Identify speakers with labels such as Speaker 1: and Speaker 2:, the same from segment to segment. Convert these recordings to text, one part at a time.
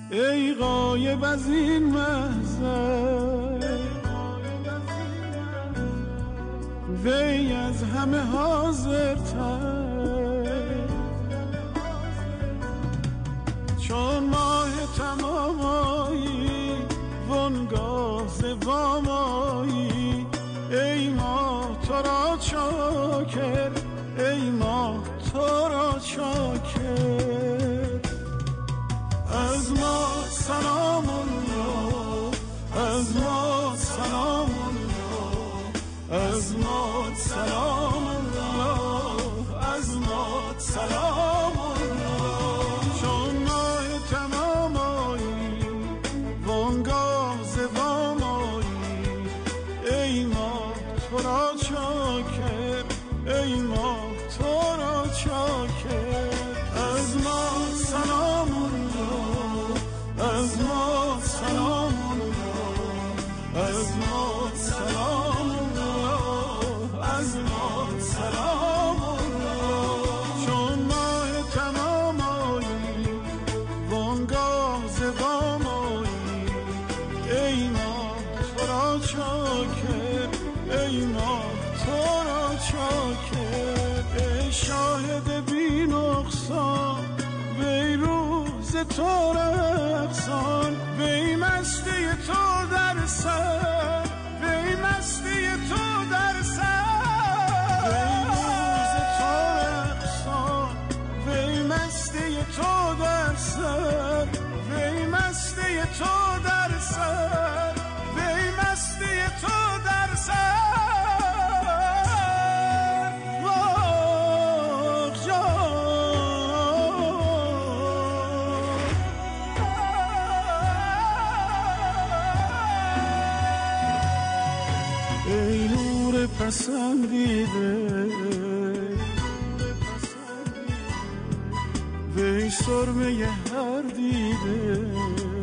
Speaker 1: ای غایب از این محضر، وی از همه حاضرتر، چون ماه تمامایی وانگاه زوامایی، ای ماه تو را چاکر، ای ماه تو را چاکر. از ما سلام الله، از ما سلام الله، از ما سلام الله، از ما سلام الله. چون ماه تمامایی وانگاه زوامایی، ای ماه تو را چاکر، ای ماه تو را چاکر. از ما سلام الله، از ما سلام الله، از ما سلام الله، از ما سلام الله. چون ماه تمامایی وانگاه زوامایی، ای ماه تو را چاکر، ای ماه تو را چاکر. ای شاهد بی نقصان، وی روز تو رقصان، وی مستی تو در سر، وی مستی تو در سر. وی روز تو رقصان، وی مستی تو در سر، وی مستی تو در سر، وی مستی تو در سر. ای نور پسندیده، وی سرمه هر دیده،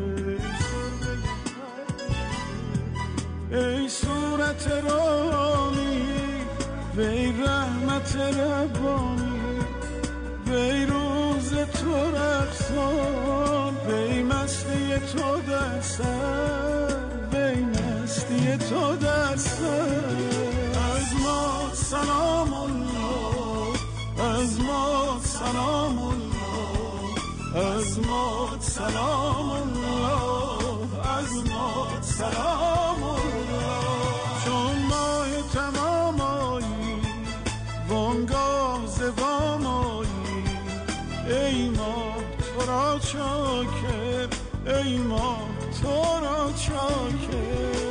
Speaker 1: ای صورت رانی، وی رحمت ربانی، وی روز تو رقصان، وی مستی تو در سر، وی مستی تو در سر. از ما سلام الله، از ما سلام الله، از ما سلام الله، از ما سلام الله. چون ماه تمامایی وانگاه زوامایی، ای ماه تو را چاکر، ای ماه تو را چاکر.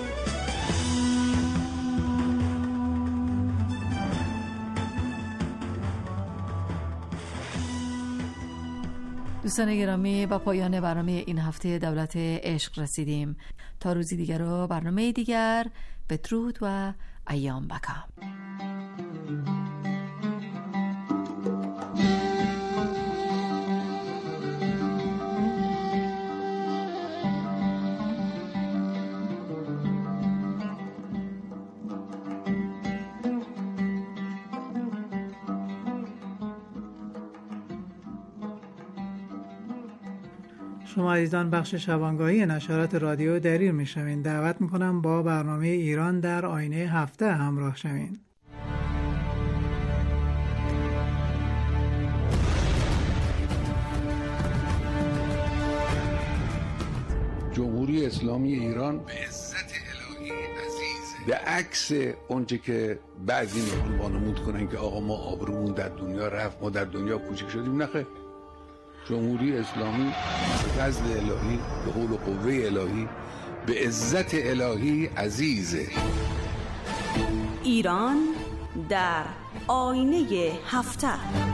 Speaker 2: دوستان گرامی، با پایان برنامه این هفته دولت عشق رسیدیم. تا روزی دیگر و برنامه دیگر، بدرود و ایام بکام.
Speaker 3: شما عزیزان بخش شبانگاهی نشرات رادیو دریر میشوین. دعوت میکنم با برنامه ایران در آینه هفته همراه شوین.
Speaker 4: جمهوری اسلامی ایران به عزت الهی عزیزه، به عکس اونچه که بعضی میخوان وانمود کنن که آقا ما آبرومون در دنیا رفت، ما در دنیا کوچک شدیم. نخیر، جمهوری اسلامی به فضل الهی، به حول و قوه الهی، به عزت الهی عزیزه.
Speaker 5: ایران در آینه هفته.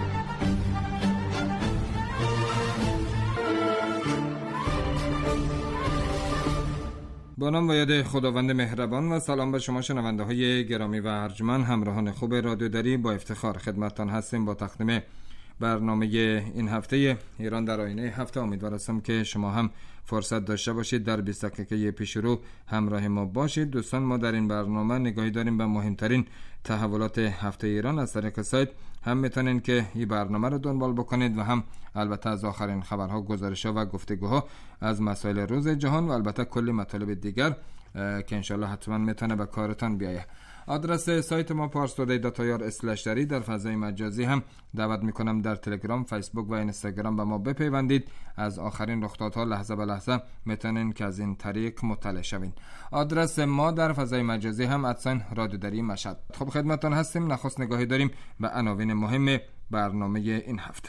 Speaker 6: با نام و یاد خداوند مهربان و سلام به شما شنونده های گرامی و ارجمند. همراهان خوب رادیو دری، با افتخار خدمتتان هستیم با تقدیم برنامه این هفته ایران در آینه هفته. امیدوارم که شما هم فرصت داشته باشید در 20 دقیقه پیش رو همراه ما باشید. دوستان، ما در این برنامه نگاهی داریم به مهمترین تحولات هفته ایران. از طریق سایت هم میتونین که این برنامه رو دنبال بکنید و هم البته از آخرین خبرها، گزارش‌ها و گفتگوها از مسائل روز جهان و البته کلی مطالب دیگر که انشالله حتما میتونه به کارتان بیایه. آدرس سایت ما parstoday.ir/dari. در فضای مجازی هم دعوت میکنم در تلگرام، فیسبوک و اینستاگرام به ما بپیوندید. از آخرین رخدادها لحظه به لحظه میتونین که از این طریق مطلع شوین. آدرس ما در فضای مجازی هم @رادیودری مشهد. خب خدمتتون هستیم. نخست نگاهی داریم به عناوین مهم برنامه این هفته.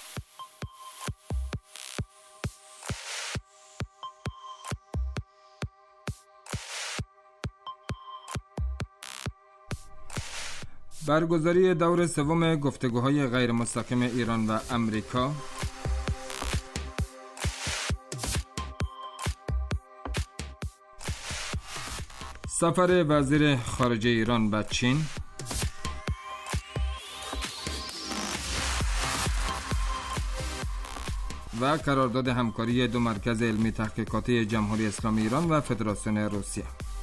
Speaker 6: برگزاری دور سوم گفتگوهای غیر مستقیم ایران و امریکا، سفر وزیر خارجه ایران به چین، و قرارداد همکاری دو مرکز علمی تحقیقاتی جمهوری اسلامی ایران و فدراسیون روسیه.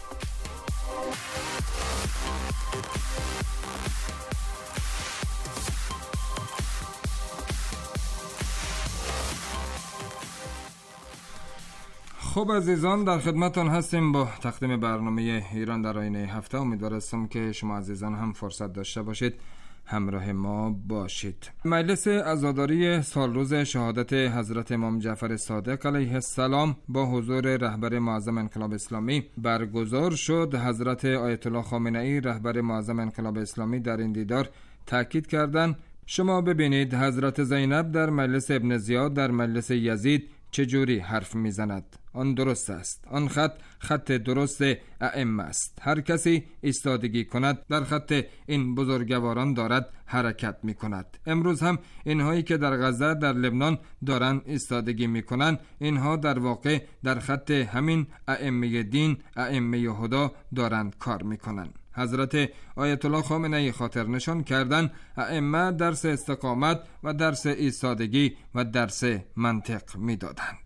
Speaker 6: خب عزیزان، در خدمتتون هستیم با تقدیم برنامه ایران در آینه هفته. امیدوارم که شما عزیزان هم فرصت داشته باشید همراه ما باشید. مجلس عزاداری سالروز شهادت حضرت امام جعفر صادق علیه السلام با حضور رهبر معظم انقلاب اسلامی برگزار شد. حضرت آیت الله خامنه ای رهبر معظم انقلاب اسلامی در این دیدار تاکید کردند شما ببینید حضرت زینب در مجلس ابن زیاد در مجلس یزید چجوری حرف میزند. آن درست است. آن خط درست ائمه است. هر کسی ایستادگی کند در خط این بزرگواران دارد حرکت می کند. امروز هم اینهایی که در غزه، در لبنان دارند ایستادگی می کنند، اینها در واقع در خط همین ائمه دین، ائمه هدا دارند کار می کنند. حضرت آیت الله خامنه ای خاطر نشان کردند ائمه درس استقامت و درس ایستادگی و درس منطق می دادند.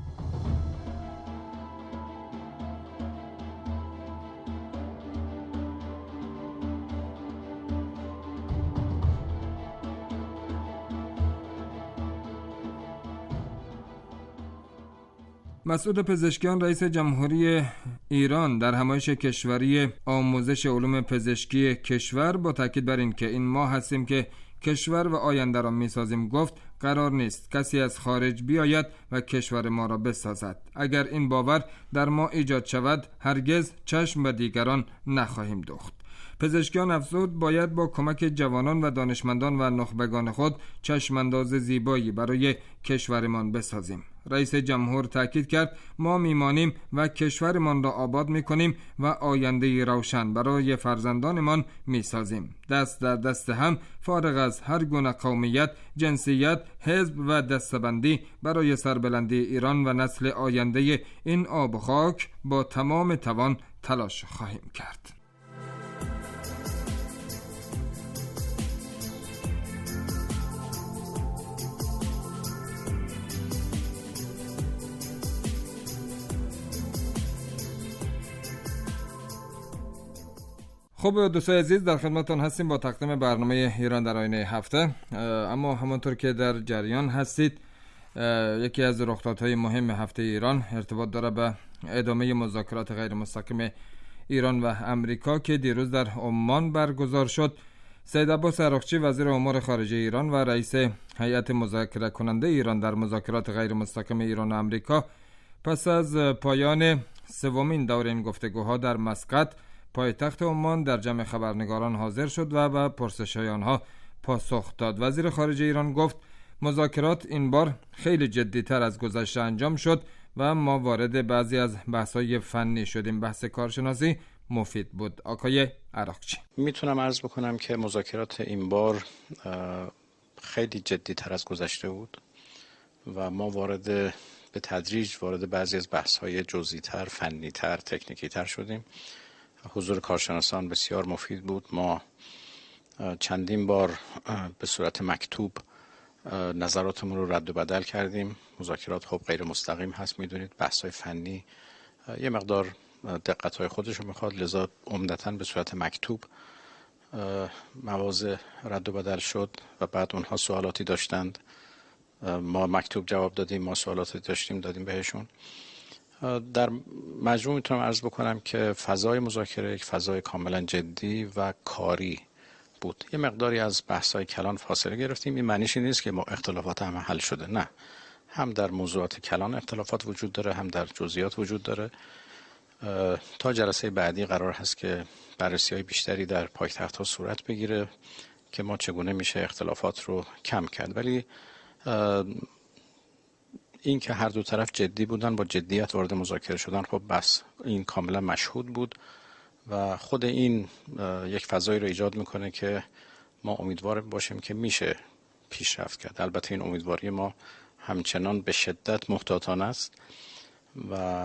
Speaker 6: مسعود پزشکیان رئیس جمهوری ایران در همایش کشوری آموزش علوم پزشکی کشور با تاکید بر این که این ما هستیم که کشور و آینده را میسازیم گفت قرار نیست کسی از خارج بیاید و کشور ما را بسازد. اگر این باور در ما ایجاد شود هرگز چشم به دیگران نخواهیم دوخت. پزشکیان افزود باید با کمک جوانان و دانشمندان و نخبگان خود چشمانداز زیبایی برای کشورمان بسازیم. رئیس جمهور تاکید کرد ما میمانیم و کشورمان را آباد میکنیم و آینده روشن برای فرزندانمان میسازیم. دست در دست هم فارغ از هر گونه قومیت، جنسیت، حزب و دستبندی برای سربلندی ایران و نسل آینده این آب و خاک با تمام توان تلاش خواهیم کرد. خب دوستای عزیز، در خدمتتون هستیم با تقدیم برنامه ایران در آینه هفته. اما همانطور که در جریان هستید یکی از رخدادهای مهم هفته ایران ارتباط داره به ادامه مذاکرات غیر مستقیم ایران و امریکا که دیروز در عمان برگزار شد. سید عباس عراقچی وزیر امور خارجه ایران و رئیس هیئت مذاکره کننده ایران در مذاکرات غیر مستقیم ایران و امریکا پس از پایان سومین دور این گفتگوها در مسقط پایتخت عمان در جمع خبرنگاران حاضر شد و به پرسش‌های آنها پاسخ داد. وزیر خارجه ایران گفت مذاکرات این بار خیلی جدی‌تر از گذشته انجام شد و ما وارد بعضی از بحث‌های فنی شدیم. بحث کارشناسی مفید بود. آقای عراقچی.
Speaker 7: میتونم عرض بکنم که مذاکرات این بار خیلی جدی‌تر از گذشته بود و ما به تدریج وارد بعضی از بحث‌های جزئی‌تر، فنی‌تر، تکنیکی‌تر شدیم. حضور کارشناسان بسیار مفید بود. ما چندین بار به صورت مکتوب نظراتمون رو رد و بدل کردیم. مذاکرات خب غیر مستقیم هست، میدونید بحث‌های فنی یه مقدار دقت‌های خودش رو میخواد، لذا عمدتاً به صورت مکتوب مواضع رد و بدل شد و بعد اونها سوالاتی داشتند، ما مکتوب جواب دادیم، ما سوالاتی داشتیم دادیم بهشون. در مجموع میتونم عرض بکنم که فضای مذاکره یک فضای کاملا جدی و کاری بود. یه مقداری از بحث‌های کلان فاصله گرفتیم. این معنیش نیست که ما اختلافات همه حل شده، نه، هم در موضوعات کلان اختلافات وجود داره، هم در جزئیات وجود داره. تا جلسه بعدی قرار هست که بررسی‌های بیشتری در پایتخت‌ها صورت بگیره که ما چگونه میشه اختلافات رو کم کرد. ولی این که هر دو طرف جدی بودن، با جدیت وارد مذاکره شدن، خب بس این کاملا مشهود بود و خود این یک فضایی رو ایجاد میکنه که ما امیدوار باشیم که میشه پیشرفت کرد. البته این امیدواری ما همچنان به شدت محتاطانه است و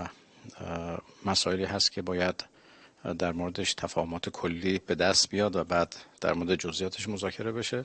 Speaker 7: مسائلی هست که باید در موردش تفاهمات کلی به دست بیاد و بعد در مورد جزئیاتش مذاکره بشه.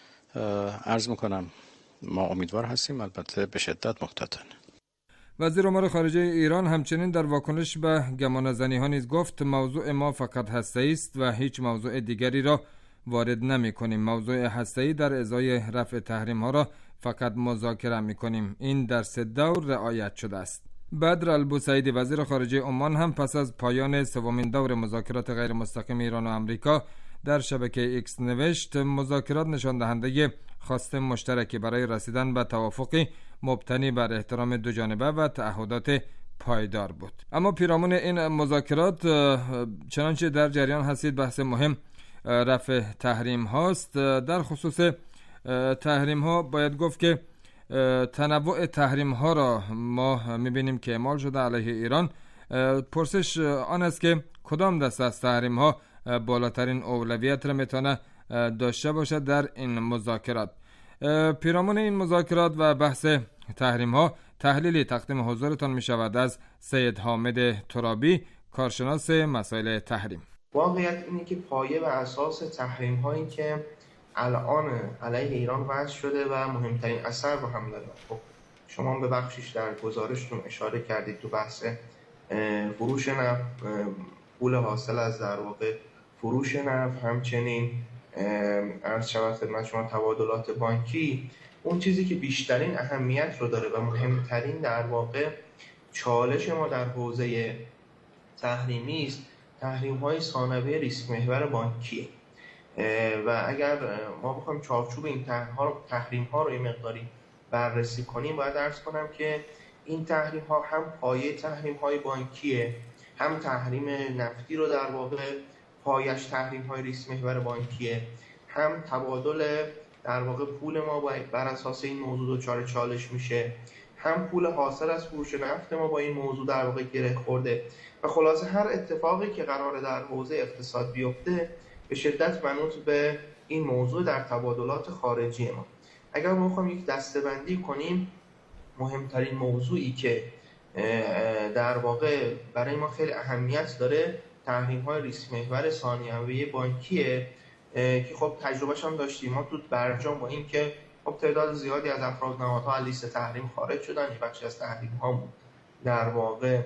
Speaker 7: عرض میکنم ما امیدوار هستیم، البته به شدت محتاطانه.
Speaker 6: وزیر امور خارجه ایران همچنین در واکنش به گمانه‌زنی ها نیز گفت موضوع ما فقط هسته‌ای است و هیچ موضوع دیگری را وارد نمی‌کنیم. موضوع هسته‌ای در ازای رفع تحریم ها را فقط مذاکره می‌کنیم. این در 3 دور رعایت شده است. بدر البوسعیدی وزیر خارجه عمان هم پس از پایان 3مین دور مذاکرات غیر مستقیم ایران و آمریکا در شبکه ایکس نوشت مذاکرات نشان دهنده خواست مشترکی برای رسیدن به توافقی مبتنی بر احترام دو جانبه و تعهدات پایدار بود. اما پیرامون این مذاکرات چنانچه در جریان هستید بحث مهم رفع تحریم هاست. در خصوص تحریم ها باید گفت که تنوع تحریم ها را ما میبینیم که اعمال شده علیه ایران. پرسش آن است که کدام دسته از تحریم ها بالاترین اولویت را میتونه داشته باشد در این مذاکرات. پیرامون این مذاکرات و بحث تحریم ها تحلیلی تقدیم حضورتان می شود از سید حامد ترابی، کارشناس مسائل تحریم.
Speaker 8: واقعیت اینه که پایه و اساس تحریم هایی که الان علیه ایران وضع شده و مهمترین اثر رو هم داره. خب شما به بخشش در گزارشتون اشاره کردید تو بحث فروش نفت، پول حاصل از در واقع فروش نفت، همچنین عرض شود خدمت شما تبادلات بانکی. اون چیزی که بیشترین اهمیت رو داره و مهمترین در واقع چالش ما در حوزه تحریمی است، تحریم‌های ثانویه ریسک محور بانکی. و اگر ما بخوایم چارچوب این تحریم‌ها رو یه مقداری بررسی کنیم، باید عرض کنم که این تحریم‌ها هم پایه تحریم‌های بانکیه، هم تحریم نفتی رو در واقع پایش تحریم‌های ریسک محور بانکیه، هم تبادل در واقع پول ما بر اساس این موضوع دچار چالش میشه، هم پول حاصل از فروش نفت ما با این موضوع در واقع گره خورده. و خلاصه هر اتفاقی که قراره در حوزه اقتصاد بیفته به شدت منوط به این موضوع در تبادلات خارجی ما. اگر ما بخوایم یک دسته‌بندی کنیم، مهمترین موضوعی که در واقع برای ما خیلی اهمیت داره تحریم‌های ریسک محور ثانویه بانکیه که خب تجربهش هم داشتیم. ما تو برجام با این که خب تعداد زیادی از افراد نهادها از لیست تحریم خارج شدن، یه بخشی از تحریم‌ها در واقع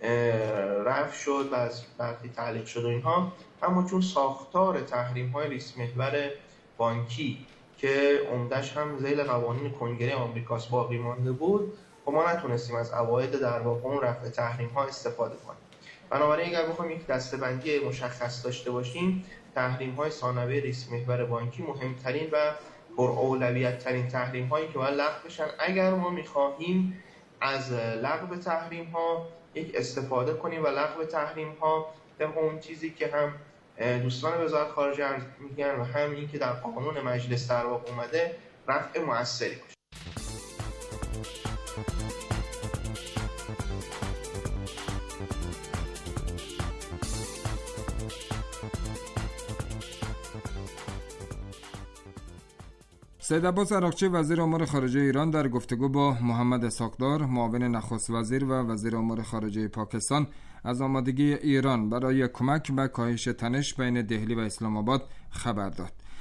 Speaker 8: رفع شد و از برخی تعلیق شد و اینها، اما چون ساختار تحریم‌های ریسک محور بانکی که عمدش هم ذیل قوانین کنگره آمریکاست باقی مانده بود، خب ما نتونستیم از عواید در واقع اون رفع تحریم‌ها استفاده کنیم. بنابراین اگر بخوایم یک دسته‌بندی مشخص داشته باشیم، تحریم‌های ثانویه ریسک محور بانکی مهمترین و پرأولویت‌ترین تحریم‌هایی که باید لغو بشن اگر ما می‌خواهیم از لغو تحریم‌ها یک استفاده کنیم و لغو تحریم‌ها طبق اون چیزی که هم دوستان وزارت خارجه میگن و هم این که در قانون مجلس در واقع اومده رفع مؤثری باشه.
Speaker 6: سید عباس عراقچی وزیر امور خارجه ایران در گفتگو با محمد اسحاق‌دار معاون نخست وزیر و وزیر امور خارجه پاکستان از آمادگی ایران برای کمک به کاهش تنش بین دهلی و اسلام آباد خبر داد.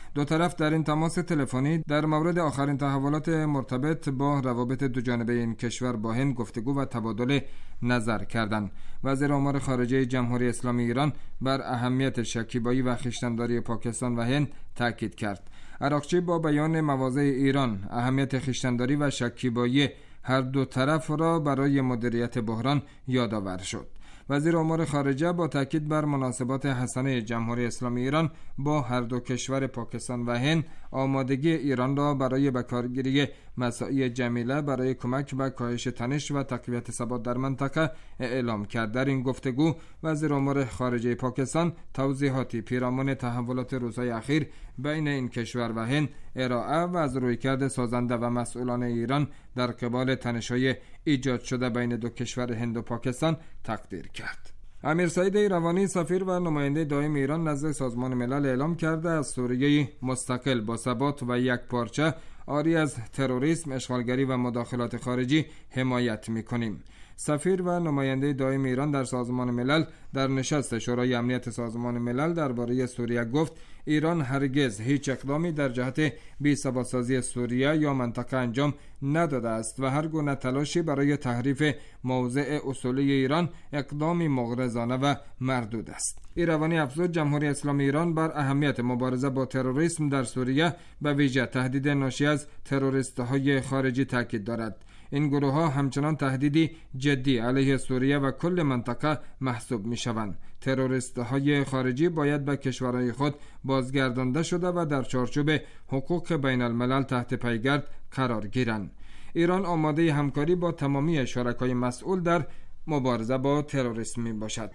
Speaker 6: دو طرف در این تماس تلفنی در مورد آخرین تحولات مرتبط با روابط دو جانبه این کشور با هند گفتگو و تبادل نظر کردند. وزیر امور خارجه جمهوری اسلامی ایران بر اهمیت شکیبایی و خویشتن‌داری پاکستان و هند تاکید کرد. عراقچی با بیان مواضع ایران اهمیت خویشتن‌داری و شکیبایی هر دو طرف را برای مدیریت بحران یادآور شد. وزیر امور خارجه با تاکید بر مناسبات حسنه جمهوری اسلامی ایران با هر دو کشور پاکستان و هند آمادگی ایران را برای بکارگیری مساعی جمیله برای کمک و کاهش تنش و تقویت ثبات در منطقه اعلام کرد. در این گفتگو وزیر امور خارجه پاکستان توضیحاتی پیرامون تحولات روزهای اخیر بین این کشور و هند ارائه و از رویکرد سازنده و مسئولان ایران در قبال تنش‌های ایجاد شده بین دو کشور هند و پاکستان تقدیر کرد. امیر سعید ایروانی سفیر و نماینده دائم ایران نزد سازمان ملل اعلام کرده از سوریه مستقل با ثبات و یک پارچه عاری از تروریسم، اشغالگری و مداخلات خارجی حمایت می‌کنیم. سفیر و نماینده دائم ایران در سازمان ملل در نشست شورای امنیت سازمان ملل درباره سوریه گفت ایران هرگز هیچ اقدامی در جهت بی‌ثبات‌سازی سوریه یا منطقه انجام نداده است و هر گونه تلاشی برای تحریف موضع اصولی ایران اقدامی مغرضانه و مردود است. ایروانی افزود جمهوری اسلامی ایران بر اهمیت مبارزه با تروریسم در سوریه به ویژه تهدید ناشی از تروریست‌های خارجی تاکید دارد. این گروه ها همچنان تهدیدی جدی علیه سوریه و کل منطقه محسوب می شوند. تروریست های خارجی باید به کشورهای خود بازگردانده شده و در چارچوب حقوق بین الملل تحت پیگرد قرار گیرند. ایران آماده همکاری با تمامی شرکای مسئول در مبارزه با تروریسم می باشد.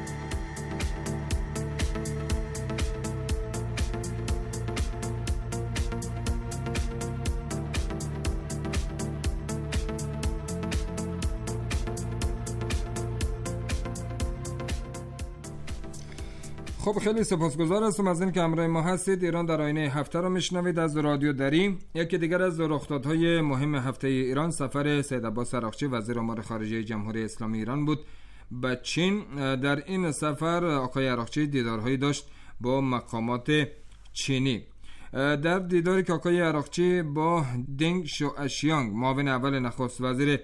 Speaker 6: خب خیلی سپاسگزار هستم از این که همراه ما هستید. ایران در آینه هفته رو میشنوید از رادیو دری. یکی دیگر از رخدادهای مهم هفته ایران سفر سید عباس عراقچی وزیر امور خارجه جمهوری اسلامی ایران بود به چین. در این سفر آقای عراقچی دیدارهایی داشت با مقامات چینی. در دیداری که آقای عراقچی با دنگ شواشیانگ معاون اول نخست وزیر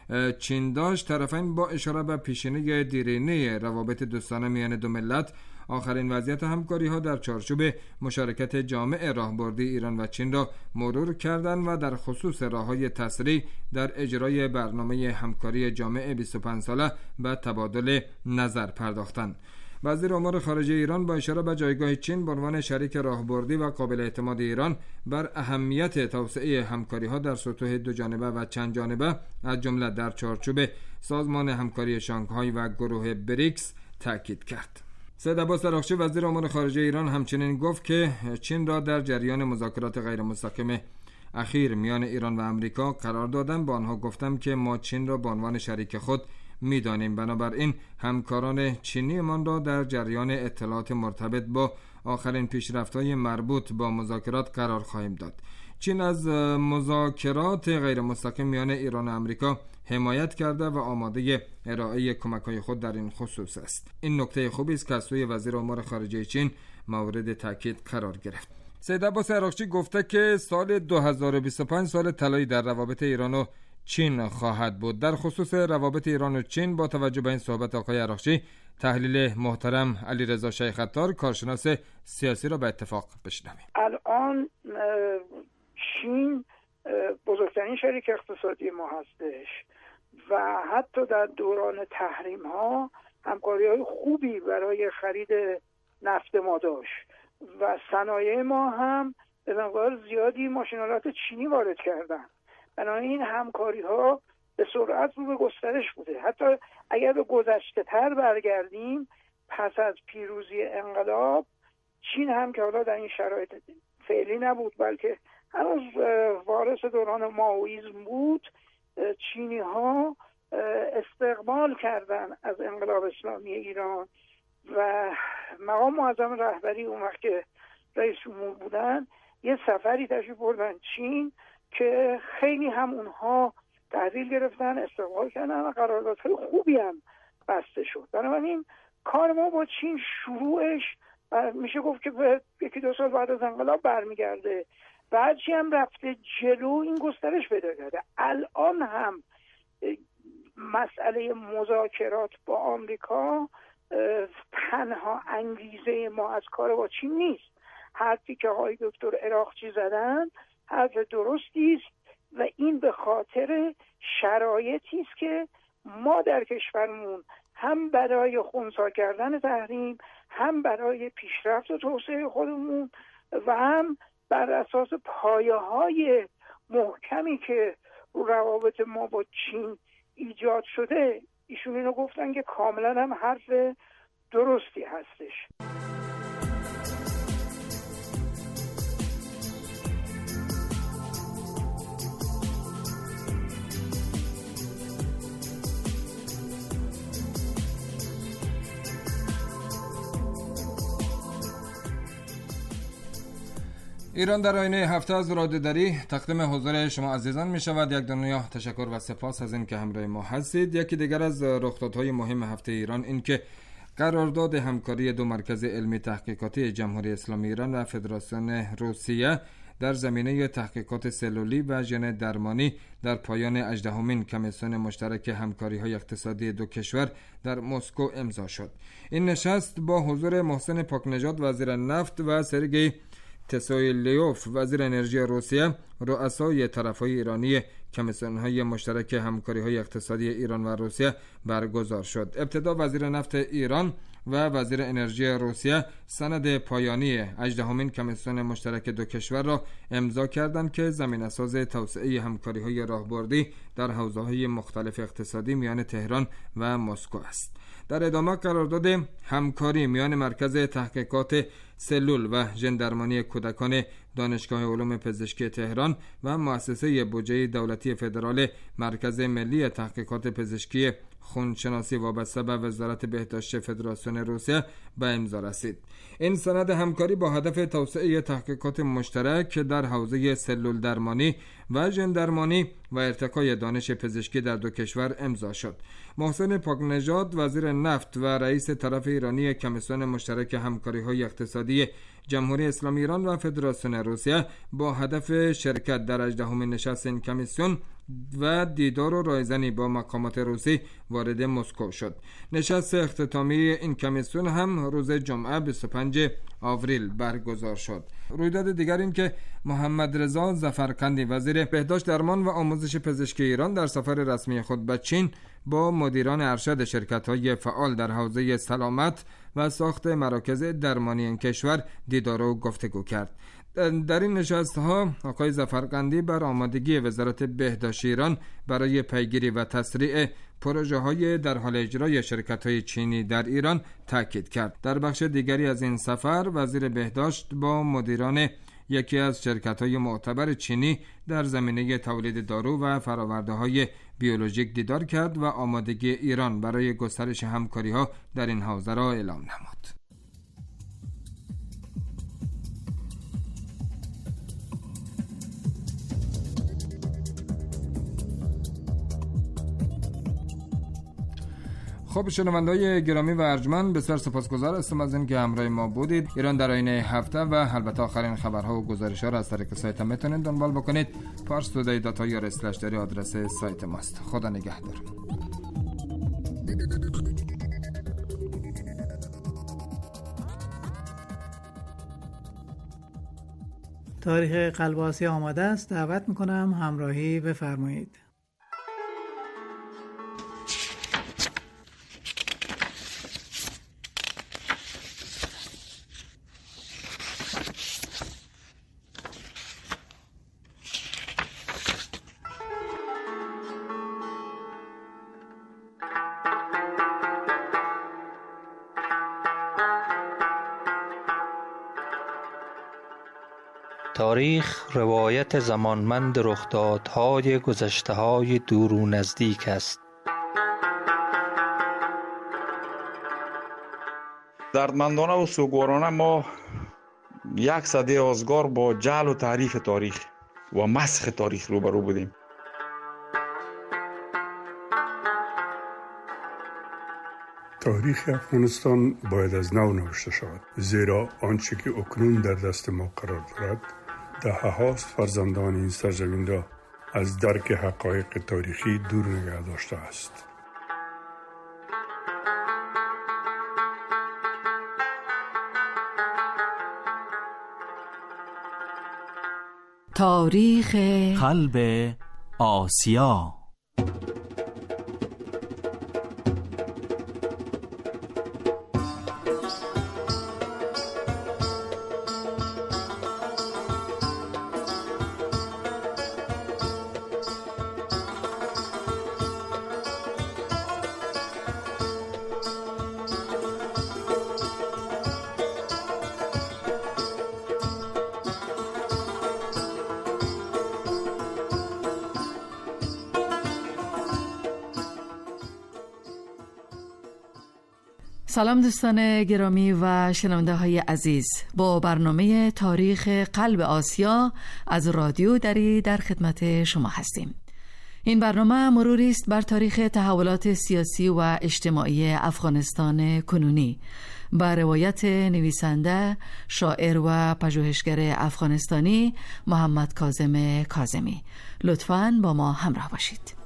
Speaker 6: چین داشت، طرفین با اشاره به پیشینه دیرینه روابط دوستانه میان دو ملت آخرین وضعیت همکاری ها در چارچوب مشارکت جامع راهبردی ایران و چین را مرور کردند و در خصوص راههای تسریع در اجرای برنامه همکاری جامع 25 ساله به تبادل نظر پرداختند. وزیر امور خارجه ایران با اشاره به جایگاه چین به عنوان شریک راهبردی و قابل اعتماد ایران بر اهمیت توسعه همکاری ها در سطوح دو جانبه و چند جانبه از جمله در چارچوب سازمان همکاری شانگهای و گروه بریکس تاکید کرد. سید عباس عراقچی وزیر امور خارجه ایران همچنین گفت که چین را در جریان مذاکرات غیر مستقیم اخیر میان ایران و امریکا قرار دادم. با آنها گفتم که ما چین را به عنوان شریک خود می‌دانیم، بنابراین همکاران چینی من را در جریان اطلاعات مرتبط با آخرین پیشرفت‌های مربوط با مذاکرات قرار خواهیم داد. چین از مذاکرات غیر مستقیم میان ایران و امریکا حمایت کرده و آماده ارائه کمک‌های خود در این خصوص است. این نکته خوبی است که از سوی وزیر امور خارجه چین مورد تاکید قرار گرفت. سید عباس عراقچی گفته که سال 2025 سال طلایی در روابط ایران و چین خواهد بود. در خصوص روابط ایران و چین با توجه به این صحبت آقای عراقچی، تحلیل محترم علیرضا شیخ عطار کارشناس سیاسی را به اتفاق بشنویم.
Speaker 9: الان چین بزرگترین شریک اقتصادی ما هستش و حتی در دوران تحریم ها همکاری های خوبی برای خرید نفت ما داشت و صنایع ما هم به مقدار زیادی ماشینالات چینی وارد کردن. بنابراین همکاری ها به سرعت رو به گسترش بوده. حتی اگر به گذشته تر برگردیم، پس از پیروزی انقلاب چین هم که حالا در این شرایط فعلی نبود بلکه هنوز وارث دوران مائویسم بود، چینی ها استقبال کردن از انقلاب اسلامی ایران و مقام معظم رهبری اون وقت که رئیس جمهور بودن یه سفری تشریف بردن چین که خیلی هم اونها تحویل گرفتن، استقبال کردن و قراردادهای خوبی هم بسته شد. بنابراین کار ما با چین شروعش میشه گفت که به 1-2 سال بعد از انقلاب برمیگرده و هرچی هم رفته جلو این گسترش پیدا کرده. الان هم مسئله مذاکرات با آمریکا تنها انگیزه ما از کار با چین نیست. حرفی که آقای دکتر عراقچی زدن حرف درستی است و این به خاطر شرایطی است که ما در کشورمون هم برای خنثی کردن تحریم، هم برای پیشرفت و توسعه خودمون و هم بر اساس پایه‌های محکمی که روابط ما با چین ایجاد شده، ایشون اینو گفتن که کاملا هم حرف درستی هستش.
Speaker 6: ایران در آینه هفته از رادیوداری تقدیم حضور شما عزیزان می شود. یک دنیا تشکر و سپاس از این که همراه ما هستید. یکی دیگر از رخدادهای مهم هفته ایران این که قرارداد همکاری دو مرکز علمی تحقیقاتی جمهوری اسلامی ایران و فدراسیون روسیه در زمینه تحقیقات سلولی و ژن درمانی در پایان 18مین کمیسیون مشترک همکاری‌های اقتصادی دو کشور در مسکو امضا شد. این نشست با حضور محسن پاکنژاد وزیر نفت و سرگئی تسویلیوف وزیر انرژی روسیه، رؤسای طرفهای ایرانی کمیسیون‌های مشترک همکاری‌های اقتصادی ایران و روسیه برگزار شد. ابتدا وزیر نفت ایران و وزیر انرژی روسیه سند پایانی 18مین کمیسیون مشترک دو کشور را امضا کردند که زمینه‌ساز توسعه همکاری‌های راهبردی در حوزه‌های مختلف اقتصادی میان تهران و مسکو است. در ادامه قرارداد همکاری میان مرکز تحقیقات سلول و ژن درمانی کودکان دانشگاه علوم پزشکی تهران و مؤسسه بودجه دولتی فدرال مرکز ملی تحقیقات پزشکی خونشناسی وابسته به وزارت بهداشت فدراسیون روسیه به امضا رسید. این سند همکاری با هدف توسعه تحقیقات مشترک در حوزه سلول درمانی و ژن درمانی و ارتقای دانش پزشکی در دو کشور امضا شد. محسن پاکنژاد وزیر نفت و رئیس طرف ایرانی کمیسیون مشترک همکاری‌های اقتصادی جمهوری اسلامی ایران و فدراسیون روسیه با هدف شرکت در 18مین نشست این کمیسیون و دیدار و رایزنی با مقامات روسی وارد مسکو شد. نشست اختتامی این کمیسیون هم روز جمعه 25 آوریل برگزار شد. رویداد دیگر این که محمد رضا ظفرقندی وزیر بهداشت درمان و آموزش پزشکی ایران در سفر رسمی خود به چین با مدیران ارشد شرکت‌های فعال در حوزه سلامت و ساخت مراکز درمانی این کشور دیدار و گفتگو کرد. در این نشست‌ها آقای ظفرقندی بر آمادگی وزارت بهداشت ایران برای پیگیری و تسریع پروژه‌های در حال اجرای شرکت‌های چینی در ایران تاکید کرد. در بخش دیگری از این سفر وزیر بهداشت با مدیران یکی از شرکت‌های معتبر چینی در زمینه تولید دارو و فرآورده‌های بیولوژیک دیدار کرد و آمادگی ایران برای گسترش همکاری‌ها در این حوزه را اعلام نمود. خب شنونده‌های گرامی و ارجمند، بسیار سپاسگزار هستم از اینکه همراه ما بودید. ایران در آینه هفته و البته آخرین خبرها و گزارش‌ها را از طریق سایت میتونید دنبال بکنید. parstoday.ir/dari آدرس سایت ماست. خدا نگهدار.
Speaker 3: تاریخ قلب آسیا آماده است. دعوت میکنم همراهی بفرمایید.
Speaker 10: تاریخ روایت زمانمند رخدادهای گذشته‌های دور و نزدیک است.
Speaker 11: دردمندانه و سوگوارانه ما یک سده آزگار با جعل و تعریف تاریخ و مسخ تاریخ روبرو بودیم.
Speaker 12: تاریخ افغانستان باید از نو نوشته شود، زیرا آنچه که اکنون در دست ما قرار دارد دهه هاست فرزندان این سرزمین را از درک حقایق تاریخی دور نگه داشته است.
Speaker 2: تاریخ
Speaker 13: قلب آسیا.
Speaker 2: سلام دوستان گرامی و شنونده های عزیز، با برنامه تاریخ قلب آسیا از رادیو دری در خدمت شما هستیم. این برنامه مروری است بر تاریخ تحولات سیاسی و اجتماعی افغانستان کنونی با روایت نویسنده، شاعر و پژوهشگر افغانستانی محمد کاظم کاظمی. لطفاً با ما همراه باشید.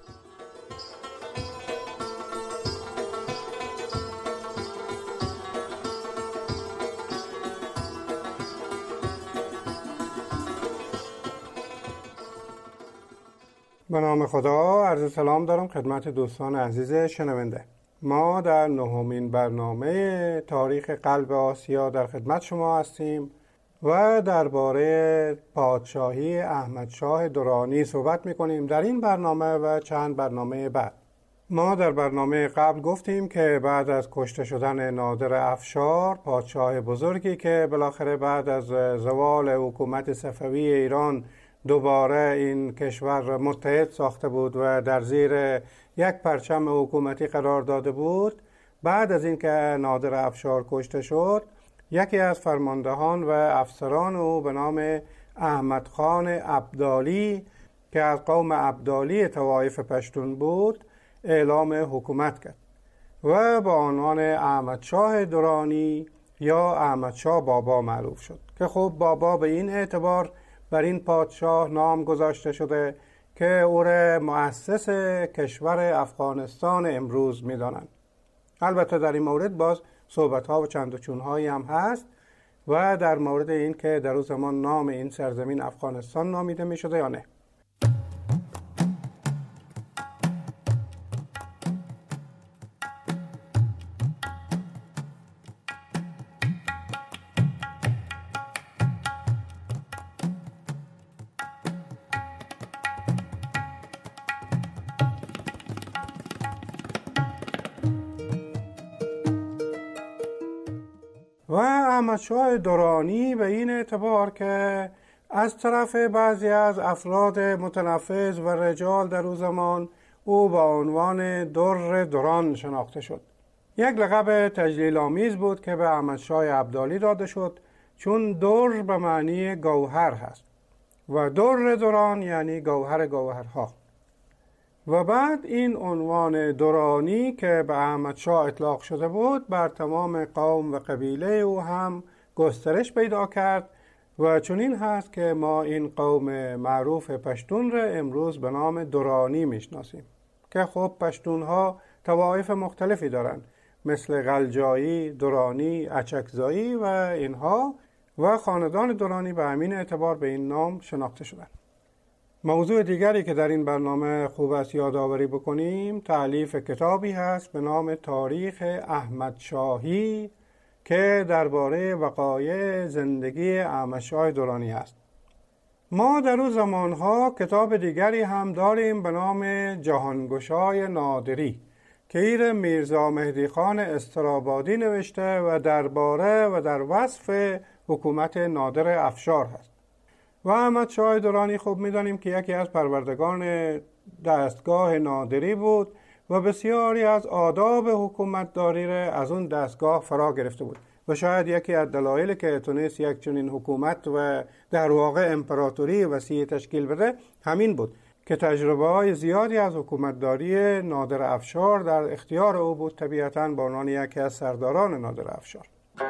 Speaker 14: به نام خدا، عرض سلام دارم خدمت دوستان عزیز شنونده. ما در نهمین برنامه تاریخ قلب آسیا در خدمت شما هستیم و درباره پادشاهی احمدشاه درانی صحبت می‌کنیم در این برنامه و چند برنامه بعد. ما در برنامه قبل گفتیم که بعد از کشته شدن نادر افشار، پادشاه بزرگی که بالاخره بعد از زوال حکومت صفوی ایران دوباره این کشور متحد ساخته بود و در زیر یک پرچم حکومتی قرار داده بود، بعد از اینکه نادر افشار کشته شد، یکی از فرماندهان و افسران او به نام احمد خان ابدالی که از قوم ابدالی طوایف پشتون بود اعلام حکومت کرد و با عنوان احمدشاه درانی یا احمدشاه بابا معروف شد که خب بابا به این اعتبار بر این پادشاه نام گذاشته شده که او را مؤسس کشور افغانستان امروز می‌دانند. البته در این مورد باز صحبت‌ها و چند و چون‌هایی هم هست و در مورد این که در اون زمان نام این سرزمین افغانستان نامیده می‌شده یا نه. و احمدشاه درانی به این اعتبار که از طرف بعضی از افراد متنفذ و رجال در او زمان او با عنوان در دران شناخته شد. یک لقب تجلیل آمیز بود که به احمدشاه ابدالی داده شد چون در به معنی گوهر هست و در دران یعنی گوهر گوهرها. و بعد این عنوان درانی که به احمدشاه اطلاق شده بود بر تمام قوم و قبیله او هم گسترش پیدا کرد و چنین هست که ما این قوم معروف پشتون را امروز به نام درانی میشناسیم که خب پشتون ها طوایف مختلفی دارند مثل غلجایی، درانی، اچکزایی و اینها و خاندان درانی به همین اعتبار به این نام شناخته شدند. موضوع دیگری که در این برنامه خوب است یادآوری بکنیم تألیف کتابی هست به نام تاریخ احمدشاهی که درباره وقایع زندگی احمدشاه درانی است. ما در اون زمانها کتاب دیگری هم داریم به نام جهانگشای نادری که ایر میرزا مهدی خان استرابادی نوشته و درباره و در وصف حکومت نادر افشار هست. و احمدشاه درانی خوب می‌دانیم که یکی از پروردگان دستگاه نادری بود و بسیاری از آداب حکومتداری را از اون دستگاه فرا گرفته بود و شاید یکی از دلایلی که تونست یک چنین حکومت و در واقع امپراتوری وسیع تشکیل بده همین بود که تجربه‌های زیادی از حکومتداری نادر افشار در اختیار او بود، طبیعتاً به عنوان یکی از سرداران نادر افشار.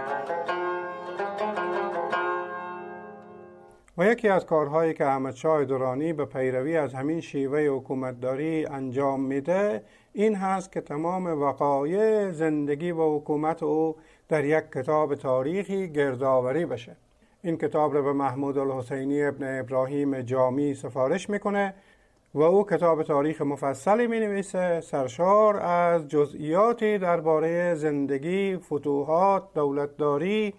Speaker 14: و یکی از کارهایی که احمدشاه درانی به پیروی از همین شیوه حکومتداری انجام میده این هست که تمام وقایع زندگی و حکومت او در یک کتاب تاریخی گردآوری بشه. این کتاب را به محمود الحسینی ابن ابراهیم جامی سفارش میکنه و او کتاب تاریخ مفصلی می نویسه سرشار از جزئیاتی درباره زندگی، فتوحات، دولتداری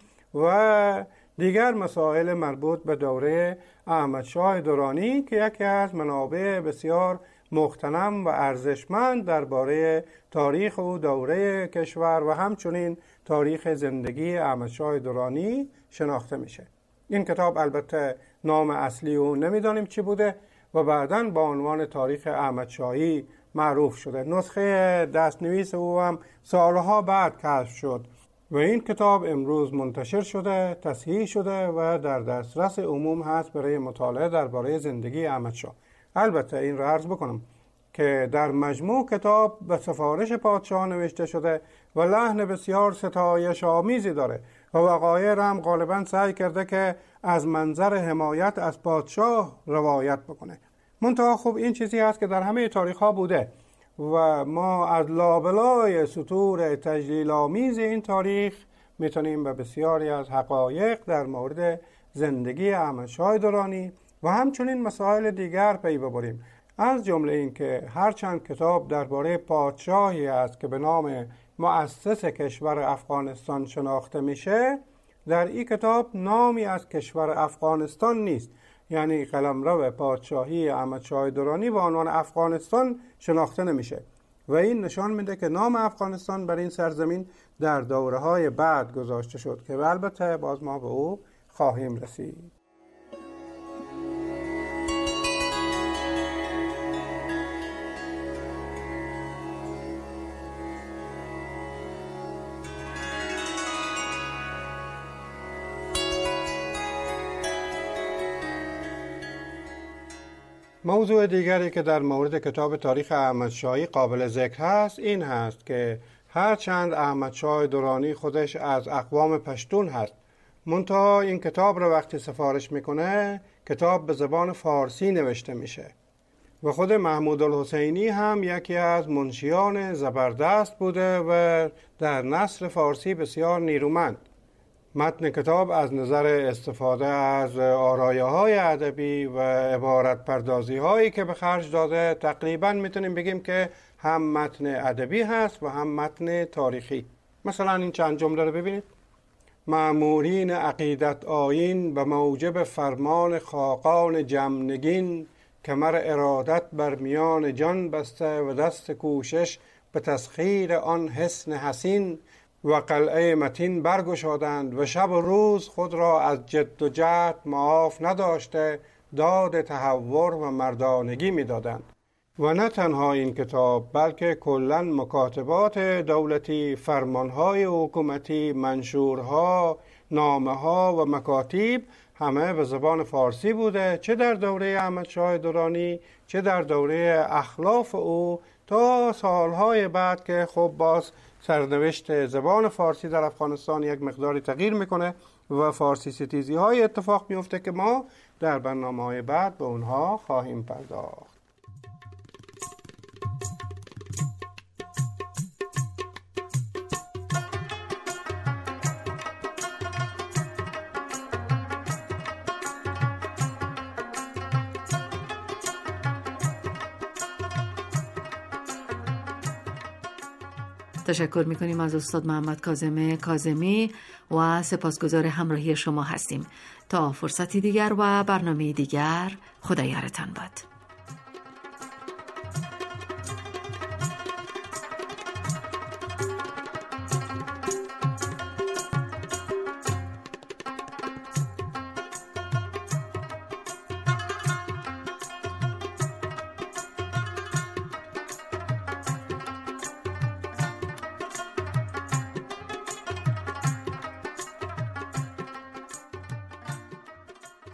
Speaker 14: و دیگر مسائل مربوط به دوره احمدشاه درانی که یکی از منابع بسیار مغتنم و ارزشمند درباره تاریخ و دوره کشور و همچنین تاریخ زندگی احمدشاه درانی شناخته میشه. این کتاب البته نام اصلی او نمیدانیم چی بوده و بعداً با عنوان تاریخ احمدشاهی معروف شده. نسخه دستنویس او هم سالها بعد کشف شد و این کتاب امروز منتشر شده، تصحیح شده و در دسترس عموم هست برای مطالعه درباره زندگی احمدشاه. البته این را عرض بکنم که در مجموع کتاب به سفارش پادشاه نوشته شده و لحن بسیار ستایش آمیزی داره و وقایع را هم غالبا سعی کرده که از منظر حمایت از پادشاه روایت بکنه. منتها خب این چیزی هست که در همه تاریخ ها بوده و ما از لابلای سطور تجلیل آمیز این تاریخ میتونیم به بسیاری از حقایق در مورد زندگی احمدشاه درانی و همچنین مسائل دیگر پی ببریم. از جمله این که هرچند کتاب درباره پادشاهی است که به نام مؤسس کشور افغانستان شناخته میشه، در این کتاب نامی از کشور افغانستان نیست، یعنی قلمرو پادشاهی احمدشاه درانی به عنوان افغانستان شناخته نمیشه و این نشان میده که نام افغانستان بر این سرزمین در دوره‌های بعد گذاشته شد که البته باز ما به او خواهیم رسید. موضوع دیگری که در مورد کتاب تاریخ احمدشاهی قابل ذکر هست این هست که هرچند احمدشاه درانی خودش از اقوام پشتون هست، منتها این کتاب را وقتی سفارش میکنه کتاب به زبان فارسی نوشته میشه و خود محمود الحسینی هم یکی از منشیان زبردست بوده و در نثر فارسی بسیار نیرومند. متن کتاب از نظر استفاده از آرایه‌های ادبی و عبارت پردازی هایی که به خرج داده تقریباً میتونیم بگیم که هم متن ادبی هست و هم متن تاریخی. مثلا این چند جمله رو ببینید: مأمورین عقیدت آیین به موجب فرمان خاقان جمنگین، کمر ارادت بر میان جان بسته و دست کوشش به تسخیر آن حصن حصین، و قلعه متین برگشادند و شب و روز خود را از جد و جهد معاف نداشته داد تهور و مردانگی میدادند. و نه تنها این کتاب بلکه کلاً مکاتبات دولتی، فرمانهای حکومتی، منشورها، نامه‌ها و مکاتیب همه به زبان فارسی بوده، چه در دوره احمدشاه درانی چه در دوره اخلاف او تا سالهای بعد که خب باز سرنوشت زبان فارسی در افغانستان یک مقداری تغییر میکنه و فارسی ستیزی های اتفاق میفته که ما در برنامه‌های بعد به اونها خواهیم پرداخت.
Speaker 2: تشکر میکنیم از استاد محمد کاظم کاظمی و سپاسگزار همراهی شما هستیم. تا فرصتی دیگر و برنامه دیگر، خدا یارتان باد.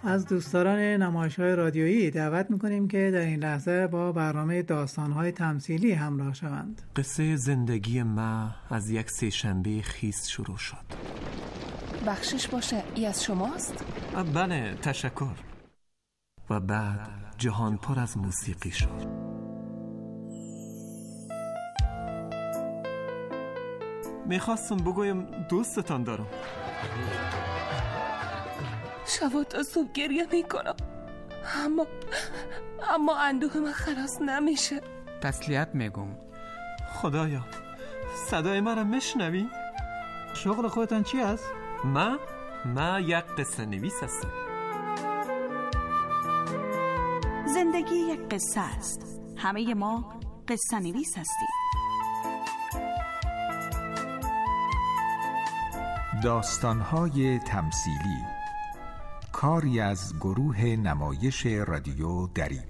Speaker 3: از دوستداران نمایش‌های رادیویی دعوت می‌کنیم که در این لحظه با برنامه داستان‌های تمثیلی همراه شوند.
Speaker 15: قصه زندگی ما از یک سه‌شنبه خیس شروع شد.
Speaker 16: بخشش باشه، ای از شماست؟
Speaker 15: بله، تشکر. و بعد جهان پر از موسیقی شد. میخواستم بگویم دوستتان دارم.
Speaker 16: شب تا صبح گریه میکنم، اما اندوه من خلاص نمیشه.
Speaker 17: تسلیت میگم.
Speaker 15: خدایا، صدای من را میشنوی؟
Speaker 3: شغل خودتان چی است؟
Speaker 15: ما یک قصه نویس هستم.
Speaker 5: زندگی یک قصه است. همه ما قصه نویس هستیم.
Speaker 18: داستان‌های تمثیلی، کاری از گروه نمایش رادیو دری.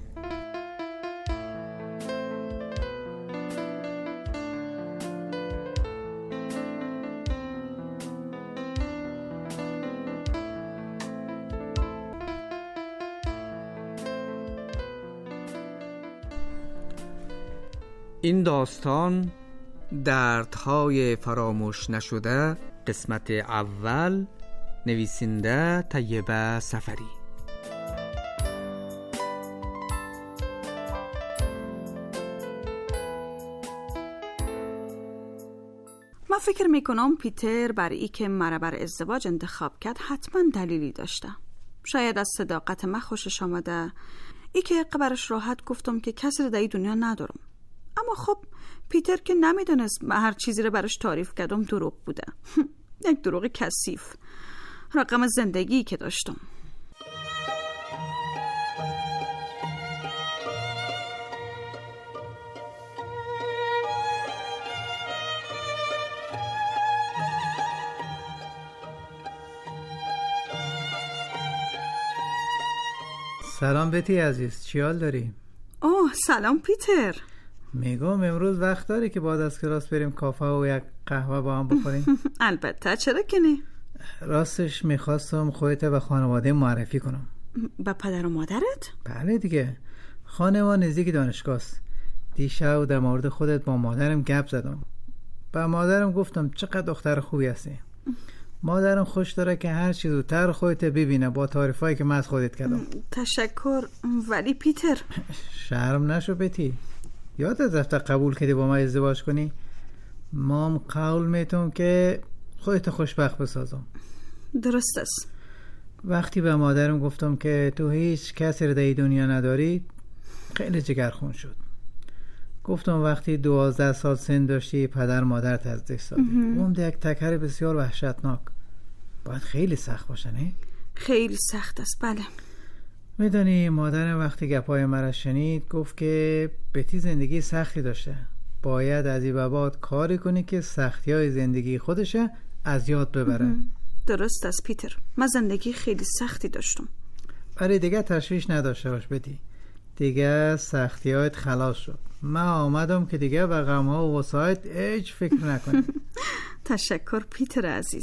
Speaker 17: این داستان دردهای فراموش نشده، قسمت اول، نویسنده طیبه سفری.
Speaker 5: من فکر میکنم پیتر برای که مرا بر ازدواج انتخاب کرد حتما دلیلی داشته. شاید از صداقت من خوشش آمده، ای که قبرش راحت گفتم که کسی رو در این دنیا ندارم. اما خب پیتر که نمیدونست من هر چیزی رو براش تعریف کردم دروغ بوده. یک دروغ کثیف، رقم زندگی که داشتم.
Speaker 3: سلام بتی عزیز، چی حال داری؟
Speaker 5: اوه سلام پیتر.
Speaker 3: میگم امروز وقت داری که بعد از کلاس بریم کافه و یک قهوه با هم بخوریم؟
Speaker 5: البته، چرا که نه.
Speaker 3: راستش میخواستم خودت و خانواده معرفی کنم.
Speaker 5: با پدر و مادرت؟
Speaker 3: بله دیگه، خانه ما نزدیک دانشگاه است. دیشب در مورد خودت با مادرم گپ زدم. با مادرم گفتم چقدر دختر خوبی هستی. مادرم خوش داره که هر چیز زودتر خودت ببینه با تعریفایی که من از خودت کردم.
Speaker 5: تشکر. ولی پیتر
Speaker 3: شرم نشو بتی، یادت رفته قبول کردی با ما ازدواج کنی؟ مام قول میتونم که خودت خوشبخت بسازم.
Speaker 5: درست است.
Speaker 3: وقتی به مادرم گفتم که تو هیچ کسی رو در دنیا نداری، خیلی جگرخون شد. گفتم وقتی 12 سال سن داشتی پدر مادرت از دست دادی. اون یک تکر بسیار وحشتناک. باید خیلی سخت باشه نه؟
Speaker 5: خیلی سخت است، بله.
Speaker 3: میدونی مادرم وقتی گپای مرا شنید گفت که بتی زندگی سختی داشته، باید از این به بعد کاری کنی که سختی‌های زندگی خودشه از یاد ببره.
Speaker 5: درست است پیتر، من زندگی خیلی سختی داشتم.
Speaker 3: برای دیگه تشویش نداشته باش بتی، دیگه سختی‌هایت خلاص شد. من آمدم که دیگه به غم‌ها و وسایت هیچ فکر نکنی.
Speaker 5: تشکر پیتر عزیز.